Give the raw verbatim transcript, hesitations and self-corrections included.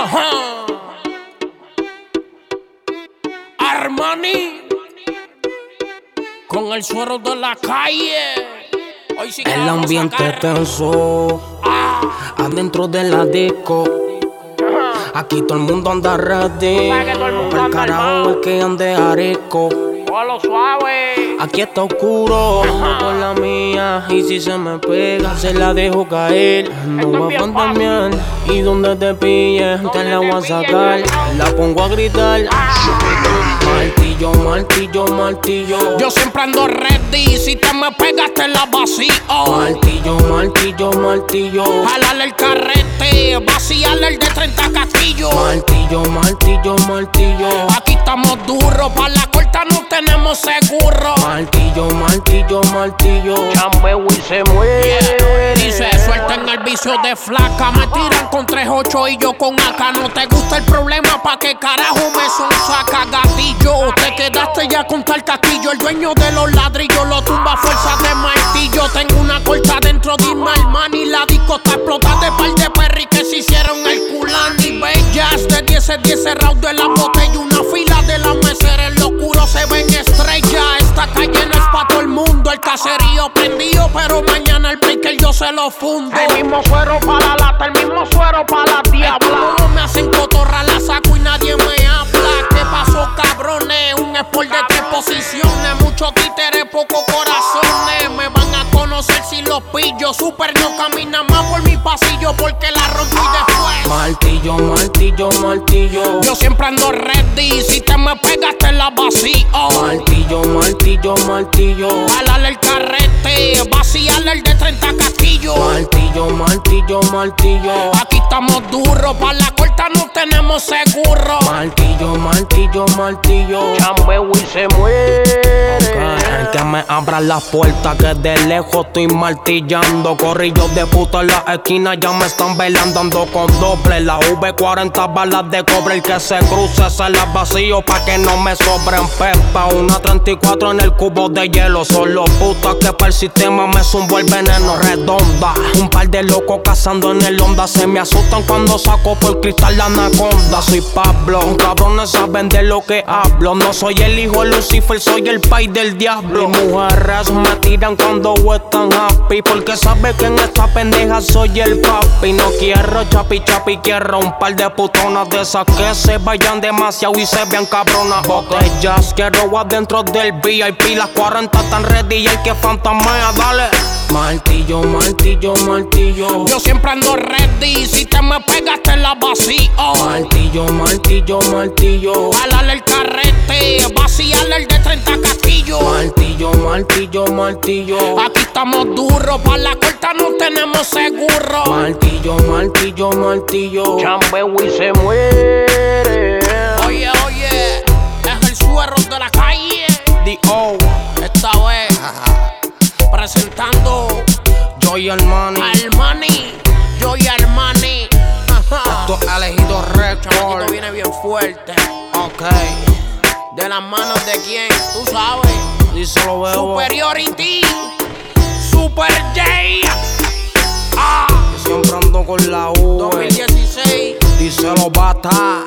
Ajá. Armani con el suero de la calle. Hoy sí que el ambiente tenso, ah. adentro de la disco. Ajá. Aquí todo el mundo anda ready. El carajo el que ande arisco. Lo suave. Aquí está oscuro, no por la mía. Y si se me pega, se la dejo caer. No voy a fantamear. Y donde te pille, te la voy a sacar. La pongo a gritar. Martillo, martillo, martillo. Yo siempre ando ready. Si te me pegas, te la vacío. Martillo, martillo, martillo. Jalale el carrete, vaciarle el de treinta castillos. Martillo, martillo, martillo. Aquí estamos duros, pa' la corta no tenemos seguro. Martillo, martillo, martillo. Chambeo y se muere. Yeah. Dice, suelten el vicio de flaca. Me tiran con tres ocho y yo con A K. No te gusta el problema, pa' qué carajo me son saca gatillo. Te quedaste ya con tal castillo. El dueño de los ladrillos lo tumba a fuerza de martillo. Tengo una colcha dentro de Armani. La disco está explotada de par de perris que se hicieron el culani. Bellas de diez en diez cerrado de la botella. Una fila de la mesera en lo oscuro se ven estrellas. Esta calle no es pa' todo el mundo. El caserío prendido, pero mañana el breaker yo se lo fundo. El mismo suero para la lata, el mismo suero para la diabla. Como me hacen cotorra, la saco y nadie me habla. ¿Qué pasó, cabrones? Un sport de tres posiciones. Muchos títeres, pocos corazones. Me van a conocer si los pillo. Super no camina más por mi pasillo porque la rompí después. Martillo, martillo, martillo. Yo siempre ando ready. Si te me pegas, te la vacío. Martillo, martillo, martillo. Jalale el carrete, vaciarle el de treinta castillos. Martillo, martillo, martillo. Aquí estamos duros, pa' la corta no tenemos seguro. Martillo, martillo, martillo. Chambeo y se muere. Okay. Que me abran las puertas, que de lejos estoy martillando. Corrillos de puta en la esquina ya me están bailando. Ando con doble, la V cuarenta balas de cobre. El que se cruce se las vacío pa' que no me sobren pepa. Una treinta y cuatro en el cubo de hielo. Son los putas que para el sistema me zumbo el veneno redonda. Un par de locos cazando en el Honda. Se me asustan cuando saco por cristal la anaconda. Soy Pablo, cabrones saben de lo que hablo. No soy el hijo de Lucifer, soy el país del diablo. Mis mujeres me tiran cuando están happy, porque sabe que en esta pendeja soy el papi. No quiero chapi chapi, quiero un par de putonas de esas que se vayan demasiado y se vean cabronas. Botellas quiero adentro del V I P. Las cuarenta tan ready y el que fantasmea, dale. Martillo, martillo, martillo. Yo siempre ando ready. Si te me pegas, te la vacío. Martillo, martillo, martillo. Jalale el carrete, vaciarle el de treinta castillos. Martillo, martillo, martillo. Aquí estamos duros, pa' la corta no tenemos seguro. Martillo, martillo, martillo. Chambeo y se muere. Oye, oye, es el suero de la calle. D O Esta vez presentando Joy Armani. Armani, Joy Armani. Esto es elegido Chamaquito record. viene bien fuerte. Ok. De las manos de quién, tú sabes. Díselo, bebo. Superiority, Super J. Ah, Siempre ando con la U. dos mil dieciséis. Díselo, bata.